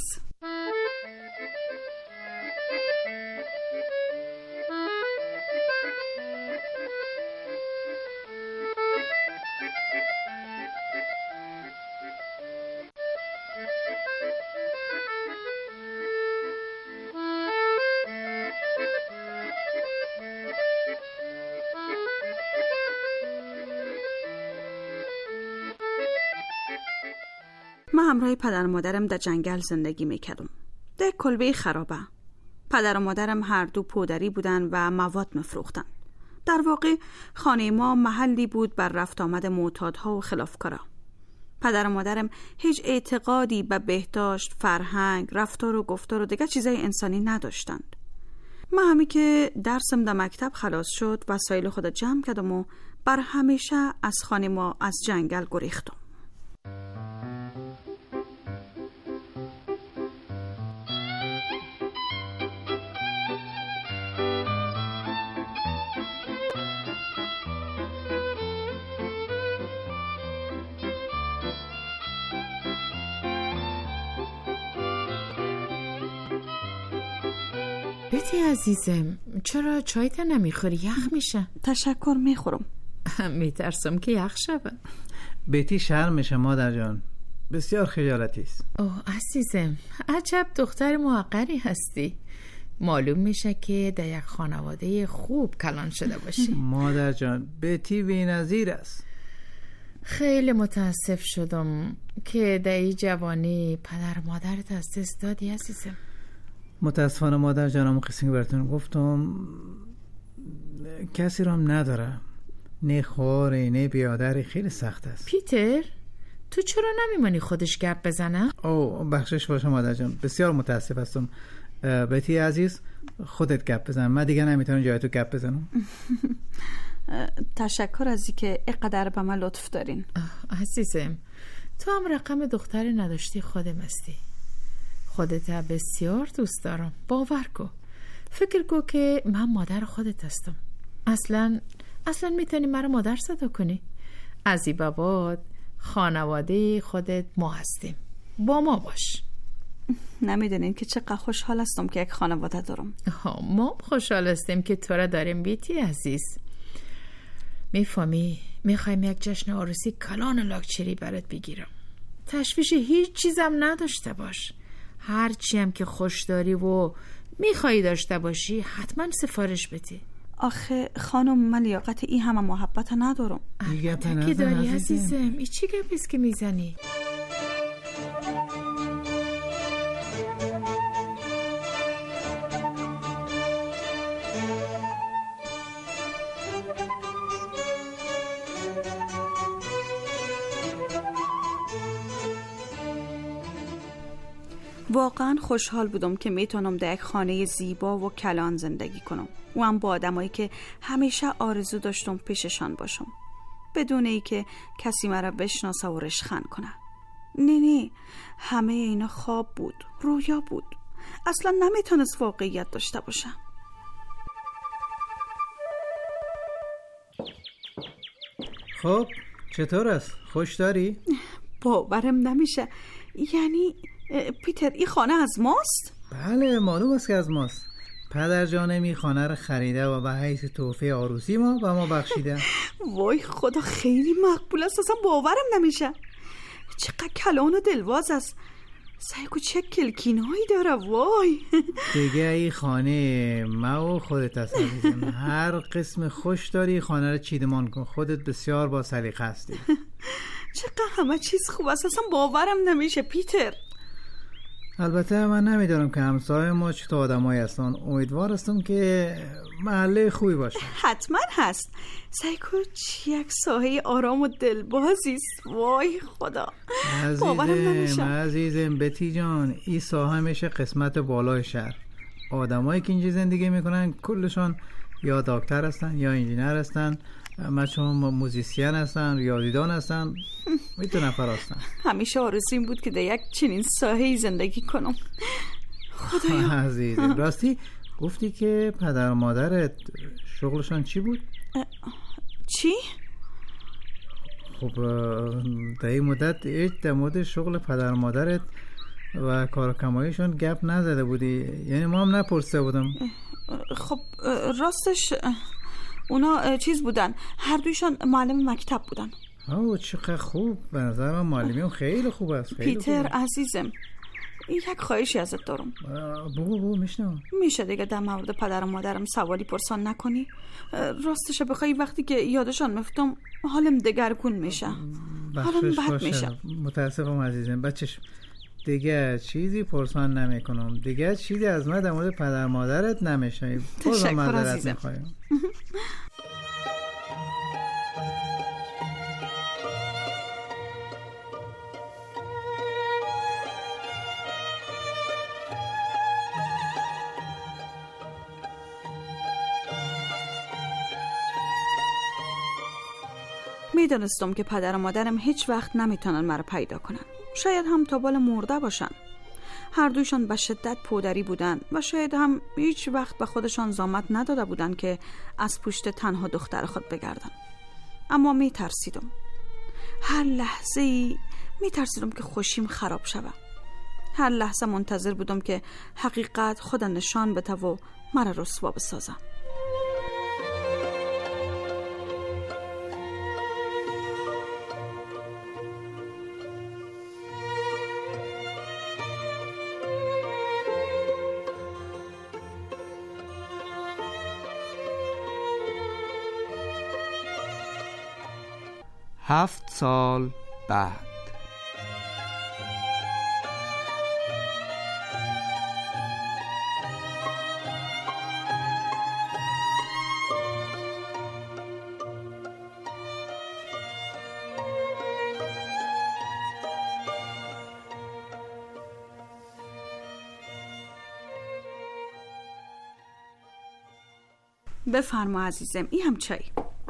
Speaker 5: من همراه پدر و مادرم در جنگل زندگی میکردم. در کلبه خرابه. پدر و مادرم هر دو پودری بودن و مواد مفروختن. در واقع خانه ما محلی بود بر رفت آمد معتادها و خلافکارا. پدر و مادرم هیچ اعتقادی به بهداشت، فرهنگ، رفتار و گفتار و دیگر چیزای انسانی نداشتند. من همی که درسم در مکتب خلاص شد وسایل خود جمع کردم و بر همیشه از خانه ما از جنگل گریختم.
Speaker 19: بتی عزیزم، چرا چایت نمیخوری؟ یخ میشه.
Speaker 5: تشکر، میخورم.
Speaker 19: میترسم که یخ شود.
Speaker 3: بتی شرم میشه مادر جان، بسیار خجالتی است.
Speaker 19: اوه عزیزم، عجب دختر موقری هستی. معلوم میشه که در یک خانواده خوب کلان شده باشی.
Speaker 3: مادر جان، بتی بی‌نظیر است.
Speaker 19: خیلی متاسف شدم که در این جوانی پدر مادرت از دست دادی عزیزم.
Speaker 3: متاسفانه مادر جانم، قصه که براتون گفتم کسی رو هم نداره، نه خواره نه بیادری، خیلی سخت است.
Speaker 19: پیتر، تو چرا نمیمانی خودش گپ بزنه؟
Speaker 3: او بخشش باشه مادر جان، بسیار متاسف هستم. بتی عزیز، خودت گپ بزن، من دیگه نمیتونم جای تو گپ بزنم.
Speaker 5: تشکر از اینکه اینقدر به من لطف دارین.
Speaker 19: عزیزم، تو هم رقم دختر نداشتی خودم هستی. خودت بسیار دوست دارم، باور کن. فکر کن که من مادر خودت هستم. اصلا میتونی مرا مادر صدا کنی. از این بعد خانواده خودت ما هستیم، با ما باش.
Speaker 5: نمیدونین که چقدر خوشحال هستم که یک خانواده دارم.
Speaker 19: ما خوشحال هستیم که تو را داریم بیتی عزیز. میفهمی میخوایم یک جشن عروسی کلان لاکچری برات بگیرم. تشویش هیچ چیزم نداشته باش. هر چی هم که خوش داری و میخوایی داشته باشی حتما سفارش بدی.
Speaker 5: آخه خانم، من لیاقت این همه محبت ندارم.
Speaker 19: البته که داری عزیزم. این چی گپیست که میزنی؟
Speaker 5: واقعا خوشحال بودم که میتونم در یک خانه زیبا و کلان زندگی کنم و هم با آدمایی که همیشه آرزو داشتم پیششان باشم، بدون ای که کسی مرا بشناسه و رشخند کنه. نه، همه اینا خواب بود، رویا بود، اصلا نمیتونست واقعیت داشته باشه.
Speaker 3: خب چطور است؟ خوش داری؟
Speaker 5: باورم نمیشه. یعنی پیتر، این خانه از ماست؟
Speaker 3: بله، معلوم است که از ماست. پدر جانم این خانه رو خریده و به حیث تحفه عروسی ما به ما بخشیده.
Speaker 5: وای خدا، خیلی مقبول است، اصلا باورم نمیشه. چقدر کلان و دلواز است. سایکو چه کلکینایی داره. وای
Speaker 3: دیگه این خانه ما و خودت هست عزیزم. هر قسم خوش داری خانه رو چیدمان کن. خودت بسیار با سلیقه هستی.
Speaker 5: چقدر همه چیز خوب است، اصلا باورم نمیشه پیتر.
Speaker 3: البته من نمیدونم که همسایه ما چطور آدمایی هستن. امیدوار هستم که محله خوبی باشه.
Speaker 5: حتما هست. سایکو یک ساحه آرام و دلبازی است. وای خدا، باورم نمیشه.
Speaker 3: عزیزم بتی جان، این ساحه میشه قسمت بالای شهر. آدمایی که اینجا زندگی میکنن کلشان یا دکتر هستن یا انجینر هستن، چون موزیسین هستن، ریاضیدان هستن، میتونن فرستن.
Speaker 5: همیشه آرزویم بود که در یک چنین ساحه‌ای زندگی کنم. خدایا
Speaker 3: عزیزم، راستی گفتی که پدر و مادرت شغلشان چی بود؟
Speaker 5: چی؟
Speaker 3: خب در این مدت هیچ در مورد شغل پدر و مادرت و کارکماییشون گپ نزده بودی، یعنی ما هم نپرسیده بودم.
Speaker 5: خب راستش اونا چیز بودن، هر دویشان معلم مکتب بودن.
Speaker 3: اوه چقدر خوب، به نظر من معلمیم خیلی خوب است.
Speaker 5: پیتر عزیزم، یک خواهشی ازت دارم.
Speaker 3: بگو میشنم.
Speaker 5: میشه دیگه در مورد پدر و مادرم سوالی پرسان نکنی؟ راستش بخوای وقتی که یادشان میفتم حالم دگرگون میشه، حالم بد میشه.
Speaker 3: متاسفم عزیزم، بچه‌ش دیگه چیزی پرسان نمیکنم، دیگه چیزی از من در مورد پدر مادرت نمیشه.
Speaker 5: تشکر عزیزم. میدونستم که پدر و مادرم هیچ وقت نمیتونن مرا پیدا کنن. شاید هم تا بال مرده باشن. هر دویشان به شدت پودری بودن و شاید هم هیچ وقت به خودشان زحمت نداده بودن که از پشت تنها دختر خود بگردن. اما میترسیدم. هر لحظه میترسیدم که خوشیم خراب شود. هر لحظه منتظر بودم که حقیقت خود نشان بده و مرا رسوا بسازم.
Speaker 17: 7 سال بعد.
Speaker 5: بفرما عزیزم، این هم چای.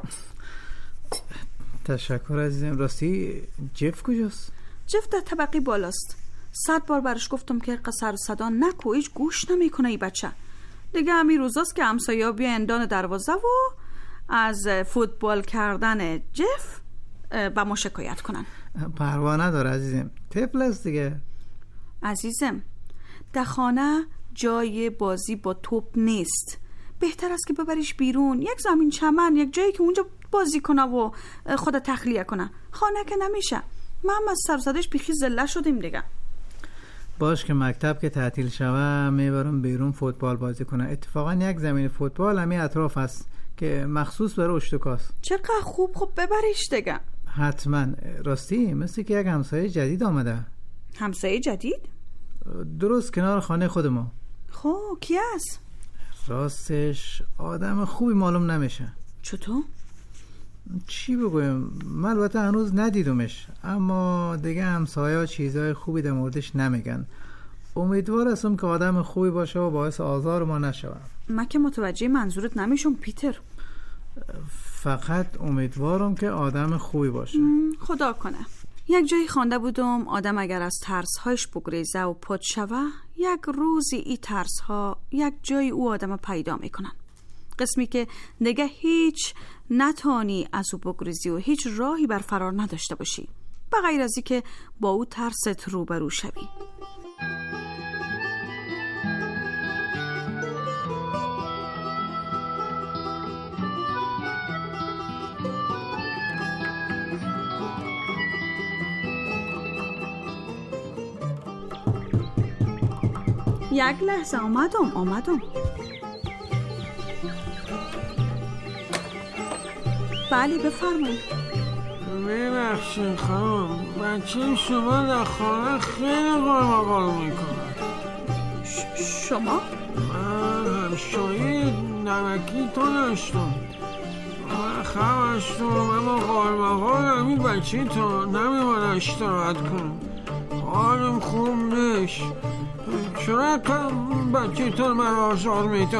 Speaker 3: تشکر عزیزم. راستی جف کجاست؟
Speaker 5: جف در طبقه بالاست. 100 بار برش گفتم که قصر و صدا نکو، هیچ گوش نمیکنه ای بچه. دیگه همین روزاست که همسایه‌ها بیان دان دروازه و از فوتبال کردن جف با ما شکایت کنن.
Speaker 3: پروا نداره عزیزم، طفل است دیگه.
Speaker 5: عزیزم در خانه جای بازی با توپ نیست. بهتر است که ببریش بیرون، یک زمین چمن، یک جایی که اونجا بازی کنه و خود تخلیه کنه. خانه که نمیشه. ما هم از سرزدش بیخی زله شدیم دیگه.
Speaker 3: باش که مکتب که تعطیل شوه میبرم بیرون فوتبال بازی کنه. اتفاقا یک زمین فوتبال همین اطراف هست که مخصوص برای اشتکاست.
Speaker 5: چقدر خوب ببریش دیگه.
Speaker 3: حتما. راستی مثل که یک همسایه جدید آمده.
Speaker 5: همسایه جدید؟
Speaker 3: درست کنار خانه خود ما.
Speaker 5: خب کی است؟
Speaker 3: راستش آدم خوبی معلوم نمیشه.
Speaker 5: چطور؟
Speaker 3: چی بگویم، من البته هنوز ندیدمش، اما دیگه همسایه‌ها چیزای خوبی در موردش نمیگن. امیدوار هستم که آدم خوبی باشه و باعث آزار ما نشود.
Speaker 5: من که متوجه منظورت نمیشم پیتر.
Speaker 3: فقط امیدوارم که آدم خوبی باشه.
Speaker 5: خدا کنه. یک جایی خوانده بودم آدم اگر از ترس‌هایش بگریزه و پات شوه، یک روزی این ترس‌ها یک جایی او آدم پیدا میکنن. قسمی که دیگه هیچ نتانی از او بگریزی و هیچ راهی بر فرار نداشته باشی، بغیر از که با او ترست روبرو شوی. یک لحظه آمدم. بله بفرمایید.
Speaker 1: ببخشید خانم، بچه شما در خانه خیلی قرمقال میکنه.
Speaker 5: شما؟
Speaker 1: من همشایی نمکی تو داشتم. من خواهشتم اما قرمقال همین بچه تو نمیمانه اشتراحت کنم. حالم خوب نیست. چرا کنم بچه تو من آزار میده؟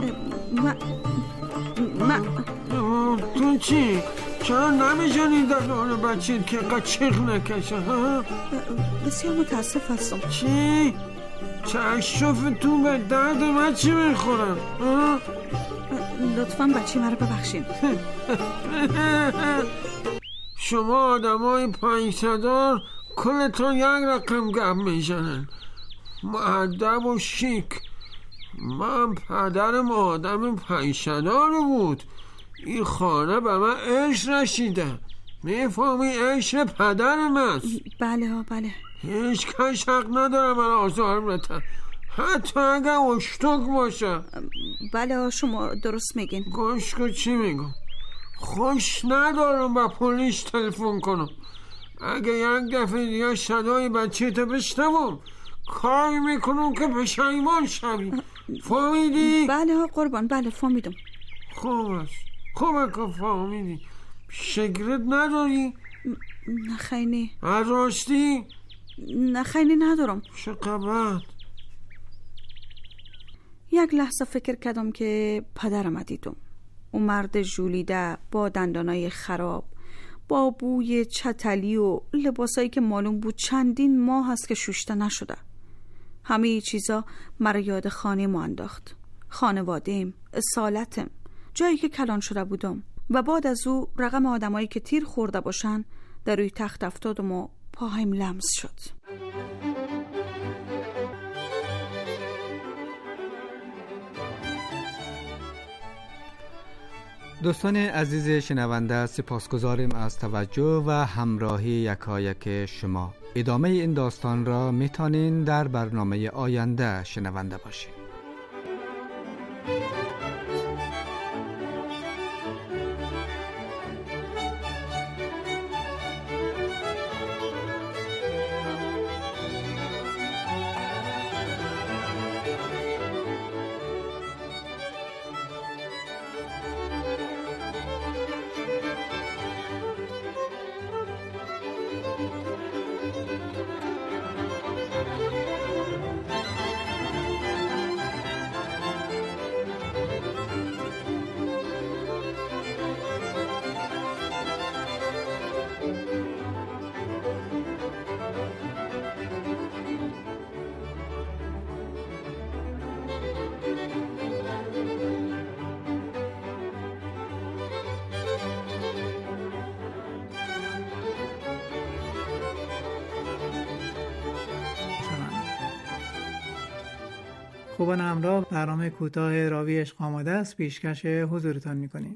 Speaker 1: تو چی؟ چرا نمیجانی در دور بچه که قچق نکشه؟
Speaker 5: بسیار متاسف هستم.
Speaker 1: چی؟ چشف تو به درد من چی میخورم؟
Speaker 5: لطفاً بچه مرا ببخشید.
Speaker 1: شما آدمای 500 کلتون یک رقم گپ میزنن. مؤدب و شیک. من پدرم آدم 500 بود. این خانه به من عشق رسیده. میفهمی عشق پدر من.
Speaker 5: بله.
Speaker 1: هیچ کس حق نداره من آزار بده، حتی اگر اشتک باشه.
Speaker 5: بله شما درست میگین.
Speaker 1: گوش کن چی میگم. خوش ندارم با پلیس تلفن کنم. اگه یک دفعه دیگه صدای بچه تو بشنوم کاری میکنم که پشیمان شوی. فهمیدی؟
Speaker 5: بله قربان، بله فهمیدم.
Speaker 1: خوب است، خوبه که فهمیدی. شگرت نداری؟
Speaker 5: نه خیلی.
Speaker 1: راستی؟
Speaker 5: نه خیلی ندارم.
Speaker 1: چقدر؟
Speaker 5: یک لحظه فکر کردم که پدرم دیدم. اون مرد ژولیده با دندانای خراب، با بوی چتلی و لباسایی که معلوم بود چندین ماه هست که شوشته نشده. همه چیزا مرا یاد خانه ما انداخت. خانواده‌ام، اصالتم، جایی که کلان شده بودم. و بعد از او رقم آدمایی که تیر خورده باشن در روی تخت افتادم و پاهایم لمس شد.
Speaker 17: دوستان عزیز شنونده، سپاسگزاریم از توجه و همراهی یکایک شما. ادامه این داستان را میتونین در برنامه آینده شنونده باشین.
Speaker 3: خوبان همراه، برنامه کوتاه راوی عشق آماده است، پیشکش حضورتان می‌کنیم.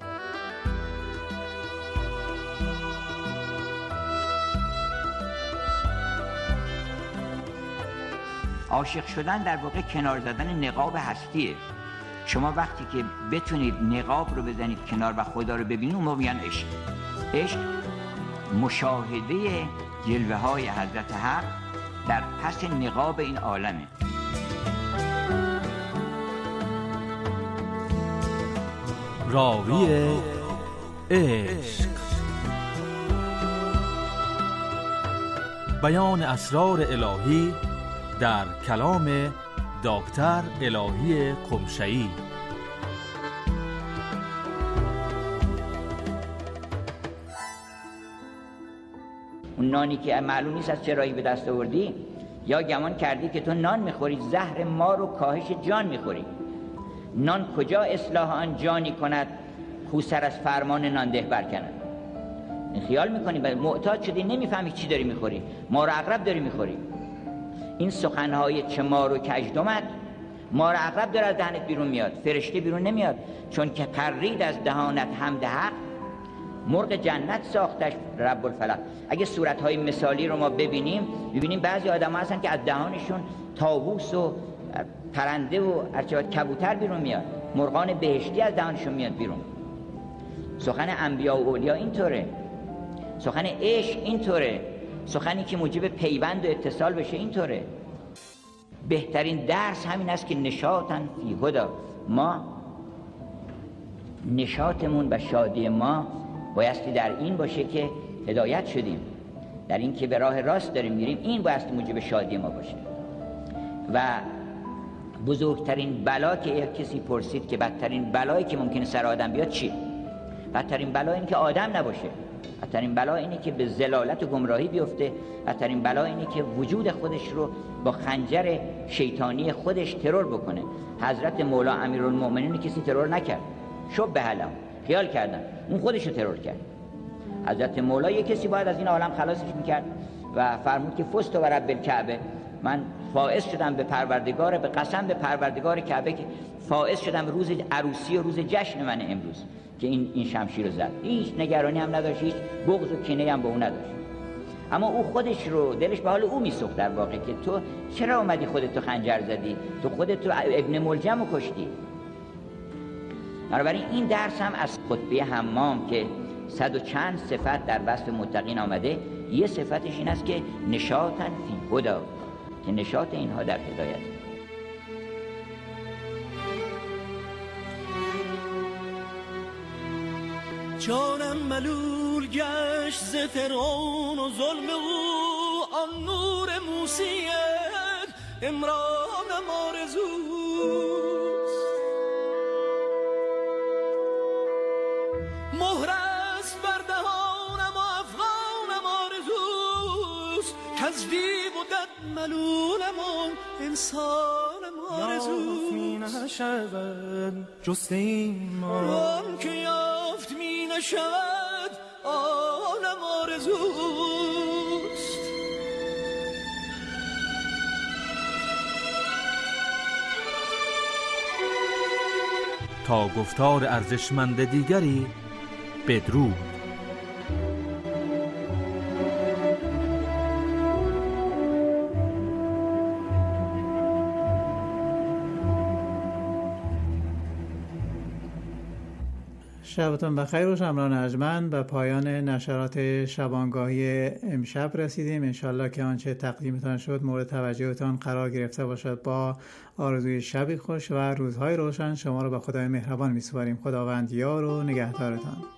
Speaker 20: عاشق شدن در واقع کنار زدن نقاب هستیه. شما وقتی که بتونید نقاب رو بزنید کنار و خدا رو ببینید، اون موقع میگن عشق. عشق مشاهده جلوه های حضرت حق در پس نقاب این عالمه.
Speaker 13: راوی عشق، بیان اسرار الهی در کلام دکتر الهی قمشه‌ای.
Speaker 20: اون نانی که معلوم نیست از چه راهی به دست آوردی، یا گمان کردی که تو نان میخوری، زهر مار و کاهش جان میخوری. نان کجا اصلاح آن جانی کند، خو سر از فرمان نانده برکند. خیال میکنی معتاد شدی، نمیفهمی چی داری میخوری، مار و عقرب داری میخوری. این سخنهای چه مار و کژدمت، مار و عقرب داره از دهنت بیرون میاد، فرشته بیرون نمیاد، چون که پرید از دهانت حمد حق، مرغ جنت ساختش رب الفلق. اگه صورتهای مثالی رو ما ببینیم بعضی آدم ها هستن که از دهانشون طاووس و پرنده و کبوتر بیرون میاد، مرغان بهشتی از دهانشون میاد بیرون. سخن انبیا و اولیا اینطوره، سخن عشق اینطوره، سخنی که موجب پیوند و اتصال بشه اینطوره. بهترین درس همین است که نشاطن فی هدا، ما نشاطمون و شادی ما بایستی در این باشه که هدایت شدیم، در این که به راه راست داریم میریم، این بایستی موجب شادی ما باشه. و بزرگترین بلا که کسی پرسید که بدترین بلایی که ممکنه سر آدم بیاد چیه؟ بدترین بلا اینه که آدم نباشه، بدترین بلا اینه که به ضلالت و گمراهی بیفته، بدترین بلا اینه که وجود خودش رو با خنجر شیطانی خودش ترور بکنه. حضرت مولا امیرالمؤمنین کسی ترور نکرد، شب حلم خیال کردن، اون خودش رو ترور کرد. حضرت مولا یک کسی باید از این عالم خلاصش میکرد و فرمود که فزت و رب الکعبه، من فائز شدم به پروردگار، به قسم به پروردگار کعبه که فائز شدم روز عروسی و روز جشن من امروز که این شمشیر رو زد. هیچ نگرانی هم نداشت، هیچ بغض و کینه هم به اون نداشت، اما او خودش رو دلش به حال او میسوخت در واقع که تو چرا اومدی خودت رو خنجر زدی، تو خودت رو ابن ملجم رو کشتی. بنابراین این درس هم از خطبه حمام که 100 و چند صفت در وصف متقین آمده، یه صفتش این است که نشاطن فی هدا، که نشاط اینها در هدایت.
Speaker 21: جانم ملول گشت ز فرعون و ظلم او، آن نور موسیت امرانم آرزوست. مهر است بر دهانم و افغانم آرزوست، کز دیو و دد ملولم و انسانم آرزوست. یافت می نشود جست ایمان، آن که یافت می نشود آنم آرزوست.
Speaker 13: تا گفتار ارزشمند دیگری بدرود.
Speaker 3: شبتون بخیر و شمران ارجمند. به پایان نشرات شبانگاهی امشب رسیدیم. انشالله که آنچه تقدیمتان شد مورد توجهتان قرار گرفته باشد. با آرزوی شبی خوش و روزهای روشن شما رو به خدای مهربان می‌سپاریم. خداوند یار و نگهدارتان.